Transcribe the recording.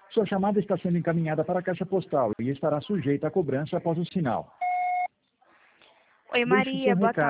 Sua chamada está sendo encaminhada para a caixa postal e estará sujeita a cobrança após o sinal. Oi, Deixe Maria, seu boa recado.